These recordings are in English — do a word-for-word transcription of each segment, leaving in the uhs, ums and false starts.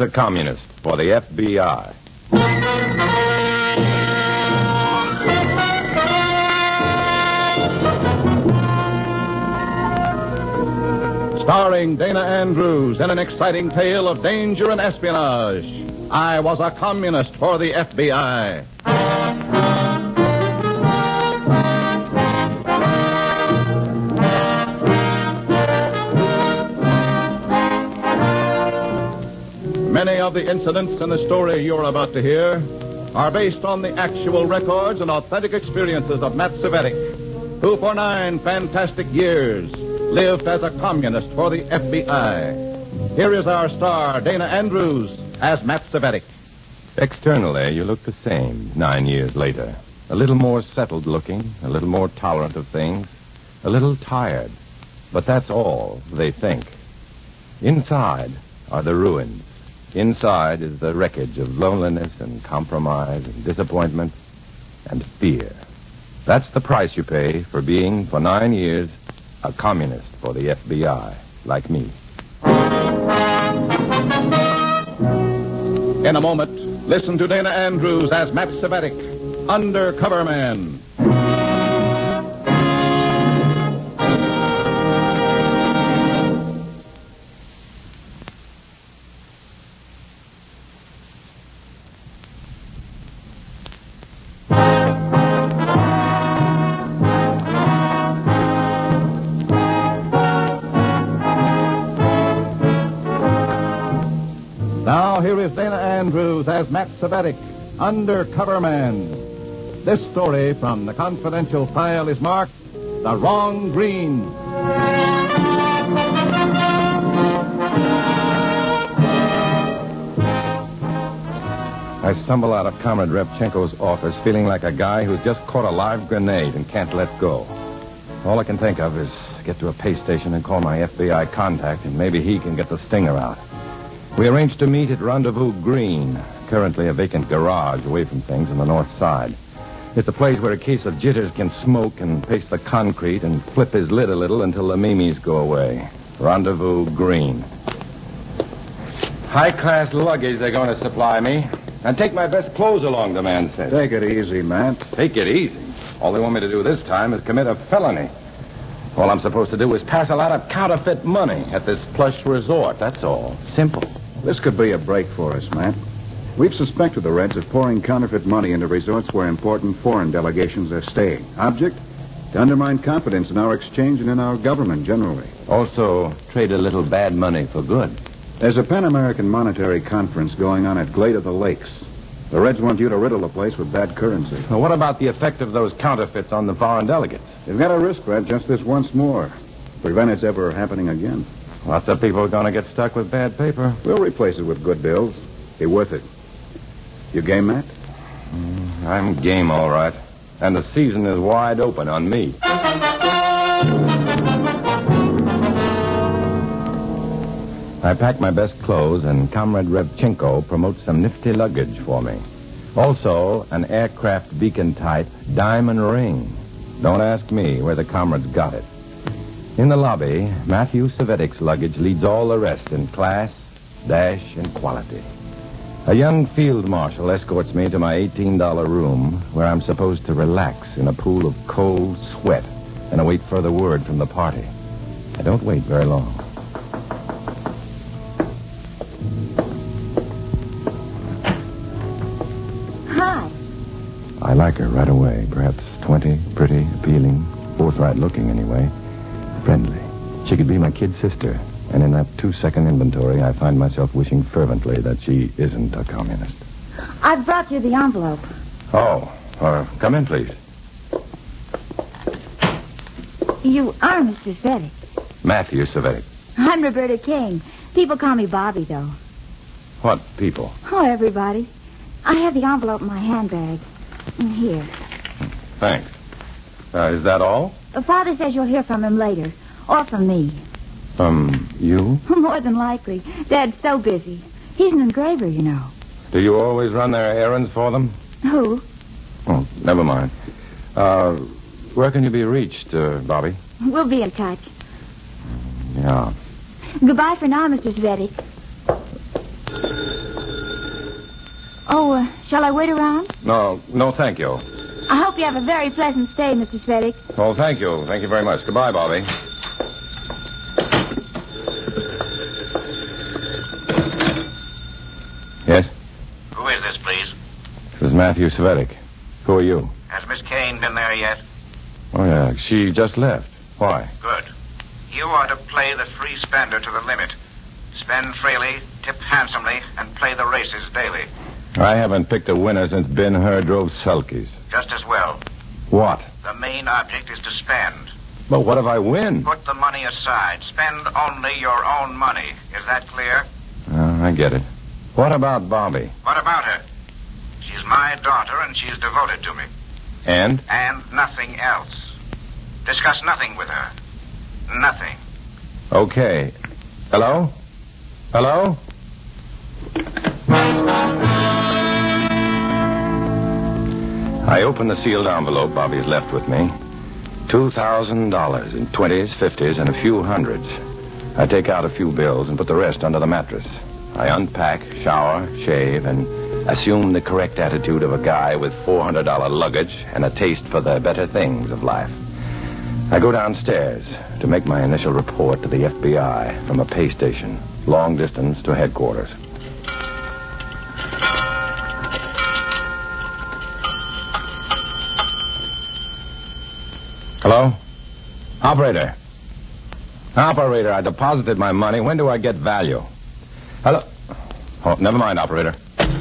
the communist for the F B I. Starring Dana Andrews in an exciting tale of danger and espionage. I Was a Communist for the F B I. Many of the incidents in the story you're about to hear are based on the actual records and authentic experiences of Matt Cvetic, who for nine fantastic years lived as a communist for the F B I. Here is our star, Dana Andrews, as Matt Cvetic. Externally, you look the same nine years later. A little more settled looking, a little more tolerant of things, a little tired. But that's all they think. Inside are the ruins. Inside is the wreckage of loneliness and compromise and disappointment and fear. That's the price you pay for being, for nine years, a communist for the F B I, like me. In a moment, listen to Dana Andrews as Matt Cvetic, Undercover Man. Here is Dana Andrews as Matt Cvetic, Undercover Man. This story from the confidential file is marked The Wrong Green. I stumble out of Comrade Revchenko's office feeling like a guy who's just caught a live grenade and can't let go. All I can think of is get to a pay station and call my F B I contact, and maybe he can get the stinger out. We arranged to meet at Rendezvous Green, currently a vacant garage away from things on the north side. It's a place where a case of jitters can smoke and pace the concrete and flip his lid a little until the mimes go away. Rendezvous Green. High-class luggage they're going to supply me. And take my best clothes along, the man said. Take it easy, Matt. Take it easy? All they want me to do this time is commit a felony. All I'm supposed to do is pass a lot of counterfeit money at this plush resort. That's all. Simple. This could be a break for us, Matt. We've suspected the Reds of pouring counterfeit money into resorts where important foreign delegations are staying. Object? To undermine confidence in our exchange and in our government generally. Also, trade a little bad money for good. There's a Pan-American Monetary Conference going on at Glade of the Lakes. The Reds want you to riddle the place with bad currency. Well, what about the effect of those counterfeits on the foreign delegates? They've got to risk that just this once more. Prevent its ever happening again. Lots of people are going to get stuck with bad paper. We'll replace it with good bills. Be worth it. You game, Matt? Mm, I'm game, all right. And the season is wide open on me. I pack my best clothes, and Comrade Revchenko promotes some nifty luggage for me. Also, an aircraft beacon-type diamond ring. Don't ask me where the comrades got it. In the lobby, Matthew Cvetic's luggage leads all the rest in class, dash, and quality. A young field marshal escorts me to my eighteen dollar room, where I'm supposed to relax in a pool of cold sweat and await further word from the party. I don't wait very long. Hi. I like her right away. Perhaps twenty, pretty, appealing, forthright looking anyway. Friendly. She could be my kid sister. And in that two-second inventory, I find myself wishing fervently that she isn't a communist. I've brought you the envelope. Oh, uh, come in, please. You are Mister Cvetic. Matthew Cvetic. I'm Roberta King. People call me Bobby, though. What people? Oh, everybody. I have the envelope in my handbag. Here. Thanks. Uh, is that all? Father says you'll hear from him later. Or from me. From you? More than likely. Dad's so busy. He's an engraver, you know. Do you always run their errands for them? Who? Oh, never mind. Uh, where can you be reached, uh, Bobby? We'll be in touch. Yeah. Goodbye for now, Mister Cvetic. Oh, uh, shall I wait around? No, no, thank you. I hope you have a very pleasant stay, Mister Svedik. Oh, thank you. Thank you very much. Goodbye, Bobby. Yes? Who is this, please? This is Matthew Svedik. Who are you? Has Miss Kane been there yet? Oh, yeah. She just left. Why? Good. You are to play the free spender to the limit. Spend freely, tip handsomely, and play the races daily. I haven't picked a winner since Ben-Hur drove sulkies. Just as well. What? The main object is to spend. But what if I win? Put the money aside. Spend only your own money. Is that clear? Oh, I get it. What about Bobby? What about her? She's my daughter, and she's devoted to me. And? And nothing else. Discuss nothing with her. Nothing. Okay. Hello? Hello? I open the sealed envelope Bobby's left with me. Two thousand dollars in twenties, fifties, and a few hundreds. I take out a few bills and put the rest under the mattress. I unpack, shower, shave, and assume the correct attitude of a guy with four hundred dollars luggage and a taste for the better things of life. I go downstairs to make my initial report to the F B I from a pay station, long distance to headquarters. Hello? Operator. Operator, I deposited my money. When do I get value? Hello? Oh, never mind, operator.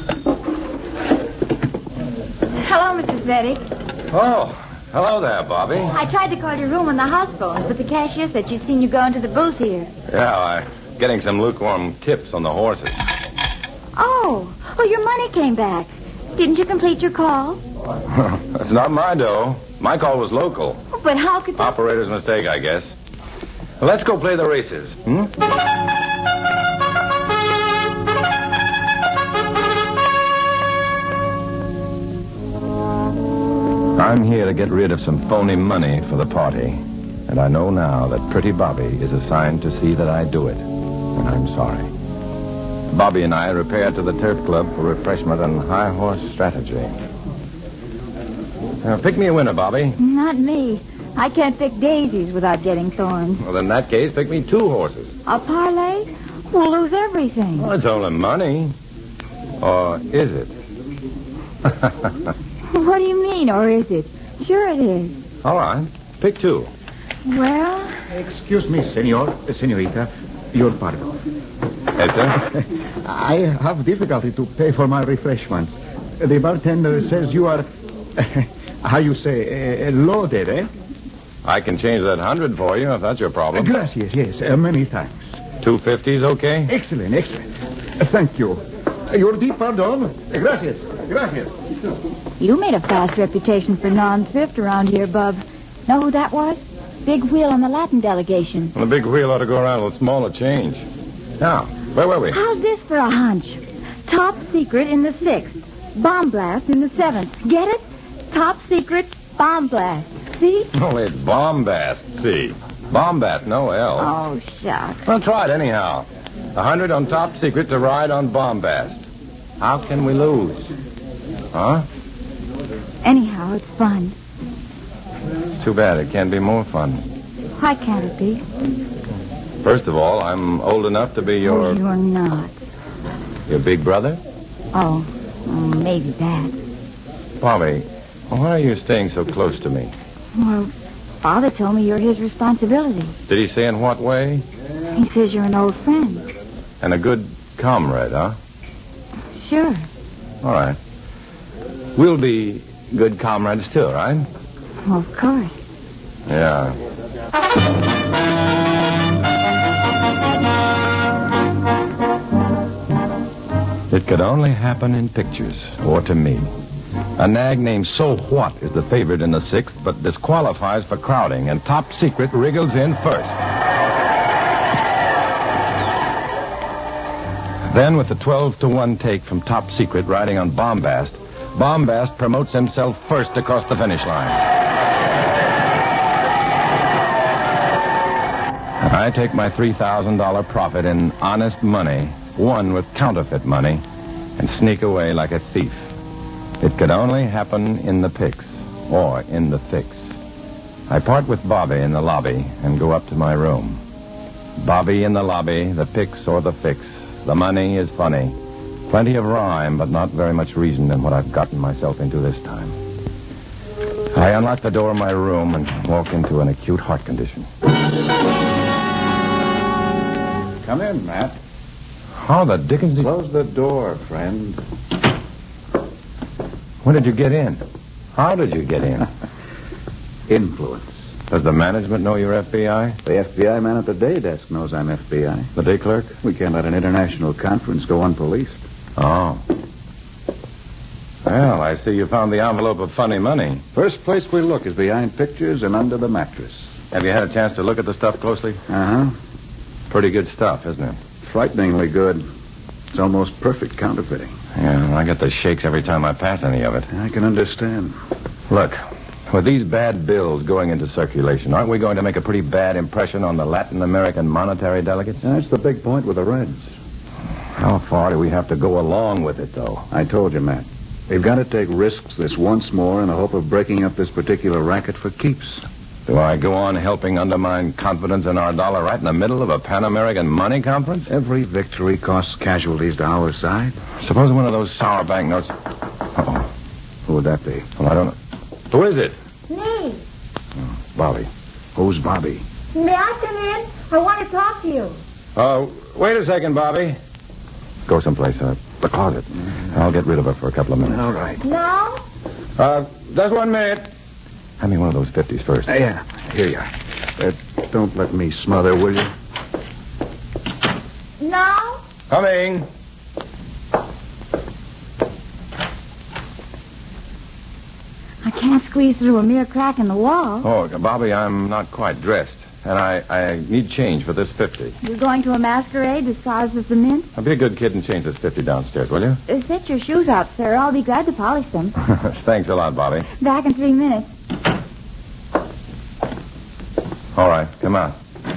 Hello, Mister Svedik. Oh, hello there, Bobby. I tried to call your room on the house phone, but the cashier said she'd seen you go into the booth here. Yeah, I'm getting some lukewarm tips on the horses. Oh, well, your money came back. Didn't you complete your call? That's not my dough. My call was local. Oh, but how could that... Operator's mistake, I guess. Well, let's go play the races. Hmm? I'm here to get rid of some phony money for the party. And I know now that Pretty Bobby is assigned to see that I do it. And I'm sorry. Bobby and I repair to the Turf Club for refreshment and high horse strategy. Now, pick me a winner, Bobby. Not me. I can't pick daisies without getting thorns. Well, in that case, pick me two horses. A parlay? We'll lose everything. Well, it's only money. Or is it? What do you mean, or is it? Sure it is. All right. Pick two. Well... Excuse me, senor, senorita. Your pardon. Hector? I have difficulty to pay for my refreshments. The bartender says you are, how you say, uh, loaded, eh? I can change that hundred for you if that's your problem. Uh, gracias, yes. Uh, many thanks. Two fifties, okay? Excellent, excellent. Uh, thank you. Uh, your deep pardon. Uh, gracias, gracias. You made a fast reputation for non-thrift around here, Bub. Know who that was? Big wheel on the Latin delegation. Well, the big wheel ought to go around with smaller change. Now, where were we? How's this for a hunch? Top secret in the sixth. Bomb blast in the seventh. Get it? Top secret bomb blast. See? Oh, it's bombast, see. Bombast, no L. Oh, shucks. Well, try it anyhow. A hundred on top secret to ride on bombast. How can we lose? Huh? Anyhow, it's fun. Too bad it can't be more fun. Why can't it be? First of all, I'm old enough to be your... Oh, you're not. Your big brother? Oh, mm, maybe that. Bobby, why are you staying so close to me? Well, Father told me you're his responsibility. Did he say in what way? He says you're an old friend. And a good comrade, huh? Sure. All right. We'll be good comrades too, right? Well, of course. Yeah. It could only happen in pictures, or to me. A nag named So What is the favorite in the sixth, but disqualifies for crowding, and Top Secret wriggles in first. Then, with the twelve to one take from Top Secret riding on Bombast, Bombast promotes himself first across the finish line. I take my three thousand dollars profit in honest money, won with counterfeit money, and sneak away like a thief. It could only happen in the picks, or in the fix. I part with Bobby in the lobby and go up to my room. Bobby in the lobby, the picks or the fix. The money is funny. Plenty of rhyme, but not very much reason in what I've gotten myself into this time. I unlock the door of my room and walk into an acute heart condition. Come in, Matt. How the dickens did... Close the door, friend. When did you get in? How did you get in? Influence. Does the management know you're F B I? The F B I man at the day desk knows I'm F B I. The day clerk? We can't let an international conference go unpoliced. Oh. Well, I see you found the envelope of funny money. First place we look is behind pictures and under the mattress. Have you had a chance to look at the stuff closely? Uh-huh. Pretty good stuff, isn't it? Frighteningly good. It's almost perfect counterfeiting. Yeah, I get the shakes every time I pass any of it. I can understand. Look, with these bad bills going into circulation, aren't we going to make a pretty bad impression on the Latin American monetary delegates? That's the big point with the Reds. How far do we have to go along with it, though? I told you, Matt. We've got to take risks this once more in the hope of breaking up this particular racket for keeps. Do I go on helping undermine confidence in our dollar right in the middle of a Pan-American money conference? Every victory costs casualties to our side. Suppose one of those sour banknotes... Uh-oh. Who would that be? Well, I don't know. Who is it? Me. Oh, Bobby. Who's Bobby? May I come in? I want to talk to you. Uh, wait a second, Bobby. Go someplace, uh, the closet. I'll get rid of her for a couple of minutes. All right. No? Uh, just one minute. Hand me one of those fifties first. Uh, yeah, here you are. Uh, don't let me smother, will you? No? Coming. I can't squeeze through a mere crack in the wall. Oh, Bobby, I'm not quite dressed. And I, I need change for this fifty. You're going to a masquerade disguised as the mint? I'll be a good kid and change this fifty downstairs, will you? Uh, set your shoes out, sir. I'll be glad to polish them. Thanks a lot, Bobby. Back in three minutes. All right, come on.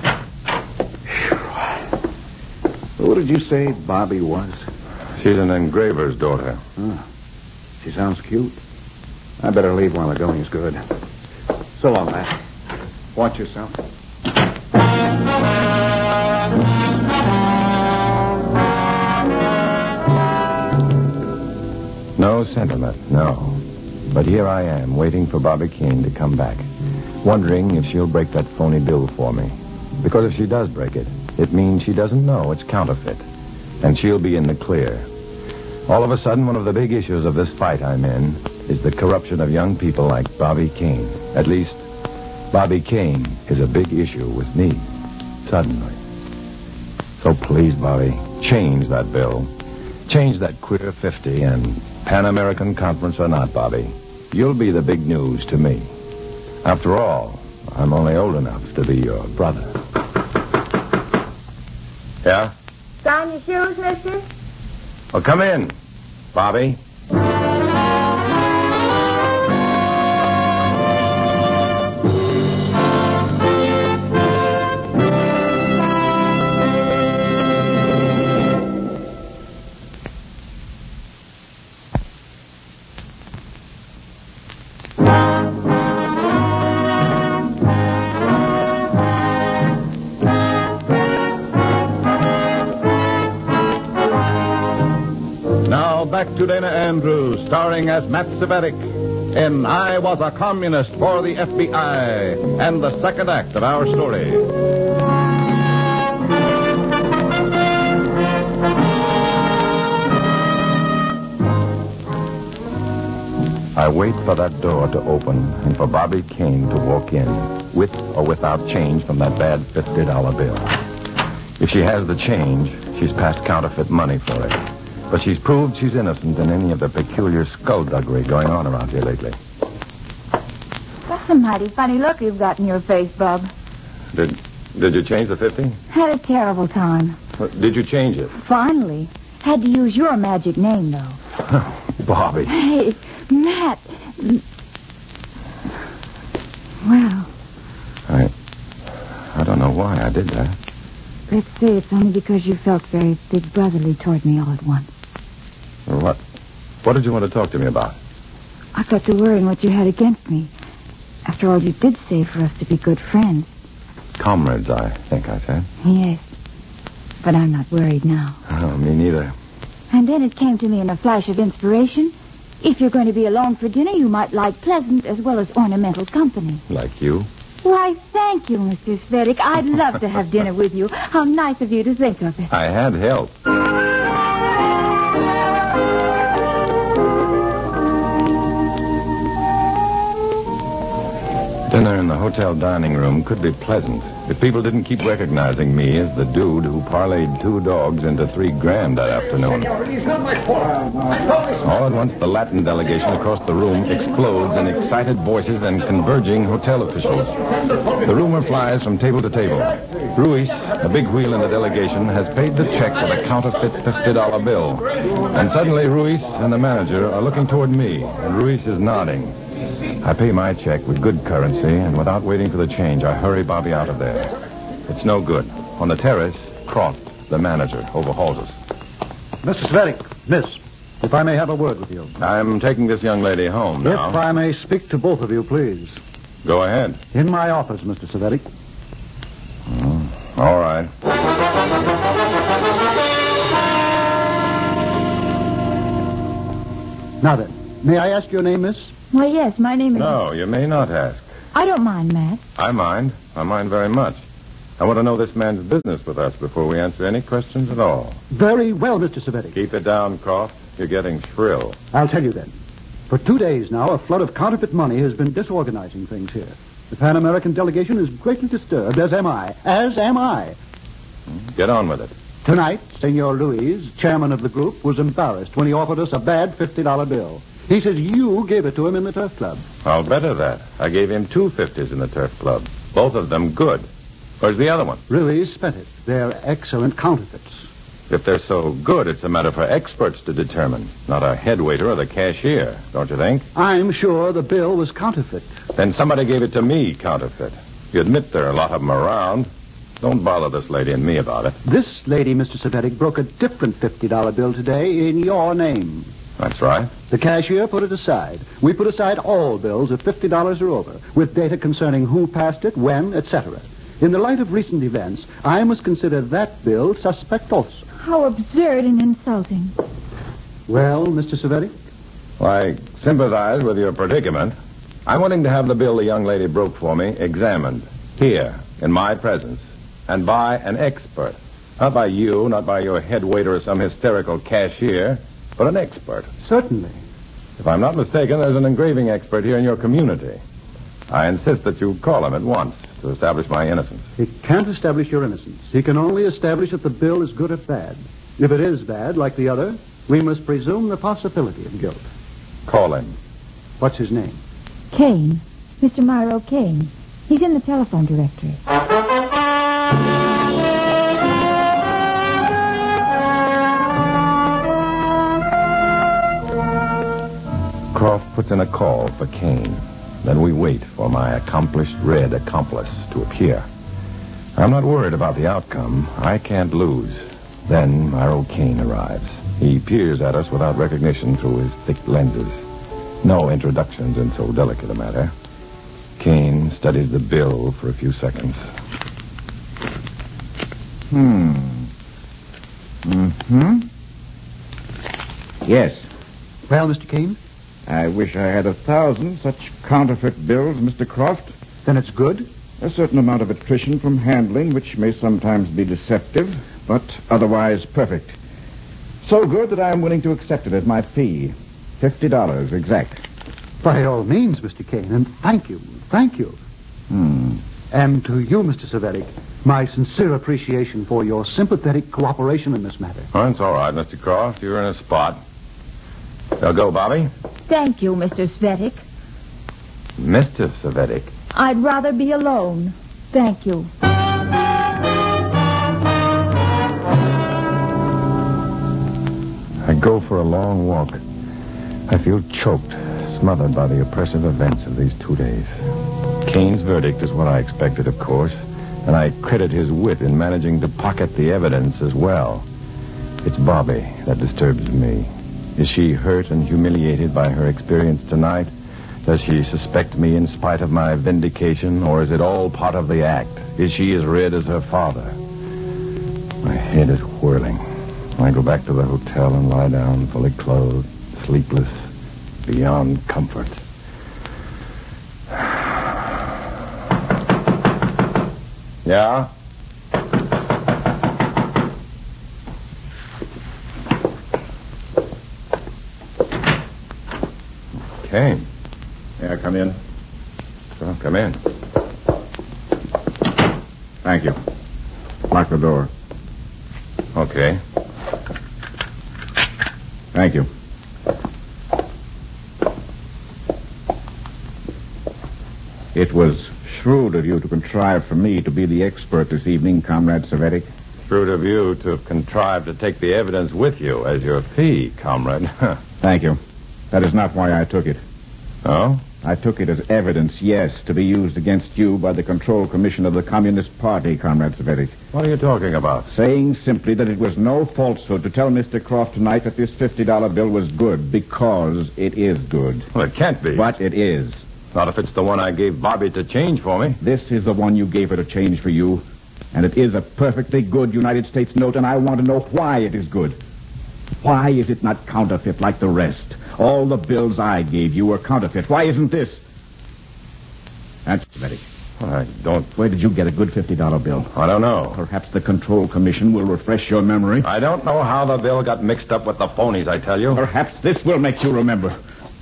Who did you say Bobby was? She's an engraver's daughter. Oh, she sounds cute. I better leave while the going's good. So long, Matt. Watch yourself. No sentiment, no. But here I am, waiting for Bobby Keene to come back, wondering if she'll break that phony bill for me. Because if she does break it, it means she doesn't know it's counterfeit, and she'll be in the clear. All of a sudden, one of the big issues of this fight I'm in is the corruption of young people like Bobby Keene. At least, Bobby Keene is a big issue with me, suddenly. So please, Bobby, change that bill. Change that queer fifty, and Pan-American Conference or not, Bobby, you'll be the big news to me. After all, I'm only old enough to be your brother. Yeah? Down your shoes, mister? Well, come in, Bobby. Back to Dana Andrews, starring as Matt Cvetic in I Was a Communist for the F B I, and the second act of our story. I wait for that door to open and for Bobby Keene to walk in, with or without change from that bad fifty dollar bill. If she has the change, she's passed counterfeit money for it. But she's proved she's innocent in any of the peculiar skullduggery going on around here lately. That's a mighty funny look you've got in your face, Bub. Did did you change the fifty? Had a terrible time. Did you change it? Finally. Had to use your magic name, though. Bobby. Hey, Matt. Well. I... I don't know why I did that. Let's say it's only because you felt very big brotherly toward me all at once. What? What did you want to talk to me about? I got to worrying what you had against me. After all, you did say for us to be good friends. Comrades, I think I said. Yes. But I'm not worried now. Oh, me neither. And then it came to me in a flash of inspiration. If you're going to be alone for dinner, you might like pleasant as well as ornamental company. Like you? Why, thank you, Mister Svedik. I'd love to have dinner with you. How nice of you to think of it. I had help. Dinner in the hotel dining room could be pleasant if people didn't keep recognizing me as the dude who parlayed two dogs into three grand that afternoon. All at once, the Latin delegation across the room explodes in excited voices and converging hotel officials. The rumor flies from table to table. Ruiz, the big wheel in the delegation, has paid the check with a counterfeit fifty dollar bill. And suddenly, Ruiz and the manager are looking toward me, and Ruiz is nodding. I pay my check with good currency, and without waiting for the change, I hurry Bobby out of there. It's no good. On the terrace, Croft, the manager, overhauls us. Mister Svedik, miss, if I may have a word with you. I'm taking this young lady home now. If I may speak to both of you, please. Go ahead. In my office, Mister Svedik. Mm, all right. Now then, may I ask your name, miss? Why, yes, my name is... No, you may not ask. I don't mind, Matt. I mind. I mind very much. I want to know this man's business with us before we answer any questions at all. Very well, Mister Svedik. Keep it down, Croft. You're getting shrill. I'll tell you then. For two days now, a flood of counterfeit money has been disorganizing things here. The Pan American delegation is greatly disturbed, as am I. As am I. Get on with it. Tonight, Senor Luis, chairman of the group, was embarrassed when he offered us a bad fifty dollar bill. He says you gave it to him in the turf club. I'll better that. I gave him two fifties in the turf club. Both of them good. Where's the other one? Ruiz spent it. They're excellent counterfeits. If they're so good, it's a matter for experts to determine, not a head waiter or the cashier, don't you think? I'm sure the bill was counterfeit. Then somebody gave it to me, counterfeit. You admit there are a lot of them around. Don't bother this lady and me about it. This lady, Mister Svedik, broke a different fifty dollar bill today in your name. That's right. The cashier put it aside. We put aside all bills of fifty dollars or over, with data concerning who passed it, when, et cetera. In the light of recent events, I must consider that bill suspect also. How absurd and insulting. Well, Mister Svedik? I sympathize with your predicament. I'm willing to have the bill the young lady broke for me examined, here, in my presence, and by an expert. Not by you, not by your head waiter or some hysterical cashier, but an expert. Certainly. If I'm not mistaken, there's an engraving expert here in your community. I insist that you call him at once to establish my innocence. He can't establish your innocence. He can only establish if the bill is good or bad. If it is bad, like the other, we must presume the possibility of guilt. Call him. What's his name? Kane. Mister Myro Kane. He's in the telephone directory. Croft puts in a call for Kane. Then we wait for my accomplished red accomplice to appear. I'm not worried about the outcome. I can't lose. Then Myro Kane arrives. He peers at us without recognition through his thick lenses. No introductions in so delicate a matter. Kane studies the bill for a few seconds. Hmm. Mm-hmm. Yes. Well, Mister Kane? I wish I had a thousand such counterfeit bills, Mister Croft. Then it's good? A certain amount of attrition from handling, which may sometimes be deceptive, but otherwise perfect. So good that I am willing to accept it as my fee. Fifty dollars exact. By all means, Mister Kane, and thank you. Thank you. Hmm. And to you, Mister Svedik, my sincere appreciation for your sympathetic cooperation in this matter. Oh, it's all right, Mister Croft. You're in a spot. Now go, Bobby. Thank you, Mister Svedik. Mister Svedik. I'd rather be alone. Thank you. I go for a long walk. I feel choked, smothered by the oppressive events of these two days. Kane's verdict is what I expected, of course, and I credit his wit in managing to pocket the evidence as well. It's Bobby that disturbs me. Is she hurt and humiliated by her experience tonight? Does she suspect me in spite of my vindication, or is it all part of the act? Is she as red as her father? My head is whirling. I go back to the hotel and lie down, fully clothed, sleepless, beyond comfort. Yeah? Kane. Yeah, come in. Well, come in. Thank you. Lock the door. Okay. Thank you. It was shrewd of you to contrive for me to be the expert this evening, Comrade Savetic. Shrewd of you to have contrived to take the evidence with you as your fee, comrade. Thank you. That is not why I took it. Oh? I took it as evidence, yes, to be used against you by the Control Commission of the Communist Party, Comrade Savetic. What are you talking about? Saying simply that it was no falsehood to tell Mister Croft tonight that this fifty dollar bill was good, because it is good. Well, it can't be. But it is. Not if it's the one I gave Bobby to change for me. This is the one you gave her to change for you. And it is a perfectly good United States note, and I want to know why it is good. Why is it not counterfeit like the rest? All the bills I gave you were counterfeit. Why isn't this? Answer, Betty. I don't... Where did you get a good fifty dollar bill? I don't know. Perhaps the Control Commission will refresh your memory. I don't know how the bill got mixed up with the phonies, I tell you. Perhaps this will make you remember.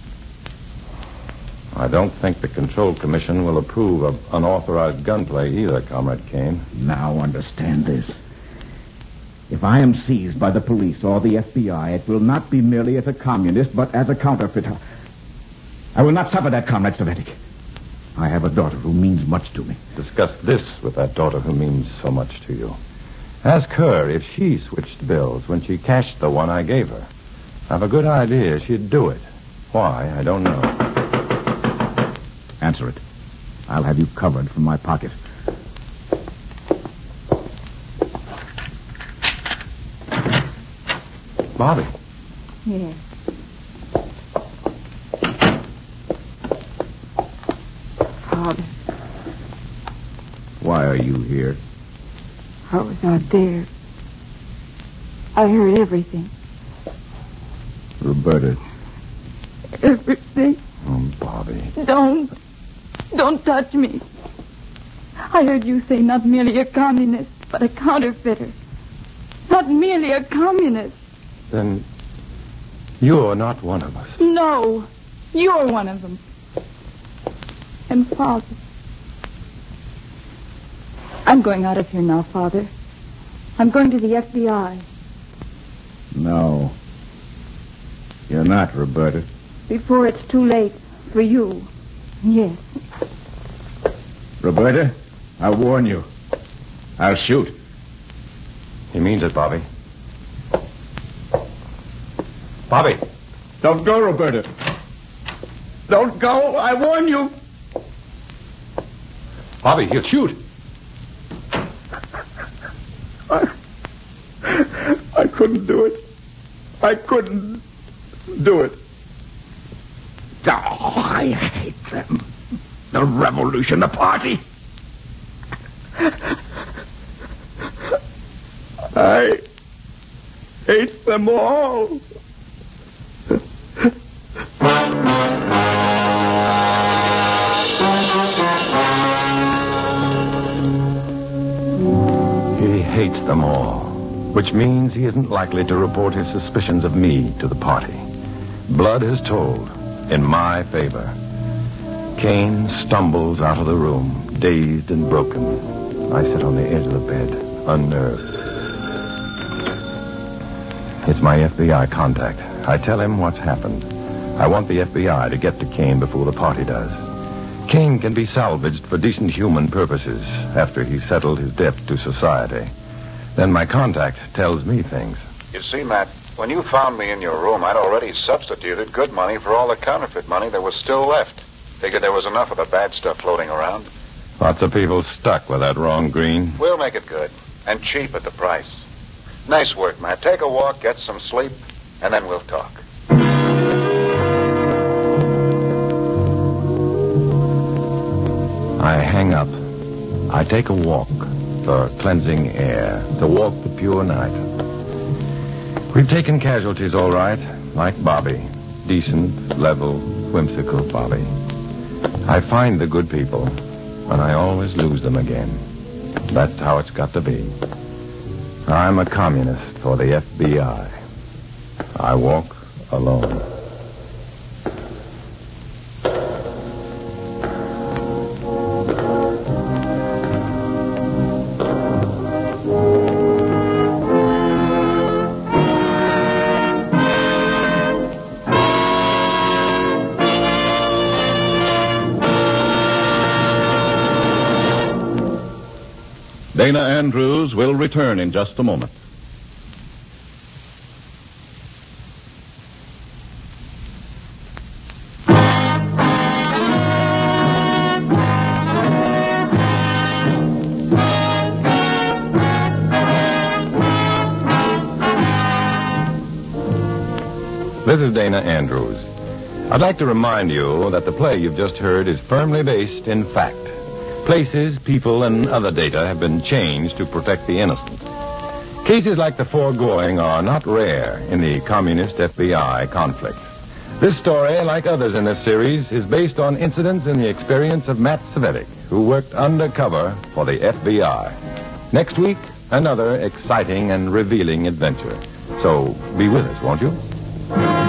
I don't think the Control Commission will approve of unauthorized gunplay either, Comrade Kane. Now understand this. If I am seized by the police or the F B I, it will not be merely as a communist, but as a counterfeiter. I will not suffer that, Comrade Savetic. I have a daughter who means much to me. Discuss this with that daughter who means so much to you. Ask her if she switched bills when she cashed the one I gave her. I have a good idea she'd do it. Why, I don't know. Answer it. I'll have you covered from my pocket. Bobby. Yes. Father, Why are you here? I was out there. I heard everything. Roberta. Everything. Oh, Bobby. Don't. Don't touch me. I heard you say not merely a communist, but a counterfeiter. Not merely a communist. Then you're not one of us. No. You're one of them. And Father. I'm going out of here now, Father. I'm going to the F B I. No. You're not, Roberta. Before it's too late. For you. Yes. Roberta, I warn you. I'll shoot. He means it, Bobby. Bobby. Don't go, Roberta. Don't go. I warn you. Bobby, he'll shoot. I, I couldn't do it. I couldn't do it. Oh, I hate them. The revolution, the party. I hate them all. He hates them all, which means he isn't likely to report his suspicions of me to the party. Blood has told in my favor. Kane stumbles out of the room, dazed and broken. I sit on the edge of the bed, unnerved. It's my F B I contact. I tell him what's happened. I want the F B I to get to Kane before the party does. Kane can be salvaged for decent human purposes after he's settled his debt to society. Then my contact tells me things. You see, Matt, when you found me in your room, I'd already substituted good money for all the counterfeit money that was still left. Figured there was enough of the bad stuff floating around. Lots of people stuck with that wrong green. We'll make it good. And cheap at the price. Nice work, Matt. Take a walk, get some sleep, and then we'll talk. I hang up. I take a walk for cleansing air, to walk the pure night. We've taken casualties, all right, like Bobby. Decent, level, whimsical Bobby. I find the good people, and I always lose them again. That's how it's got to be. I'm a communist for the F B I. I walk alone. Dana Andrews will return in just a moment. This is Dana Andrews. I'd like to remind you that the play you've just heard is firmly based in fact. Places, people, and other data have been changed to protect the innocent. Cases like the foregoing are not rare in the communist F B I conflict. This story, like others in this series, is based on incidents in the experience of Matt Cvetic, who worked undercover for the F B I. Next week, another exciting and revealing adventure. So be with us, won't you?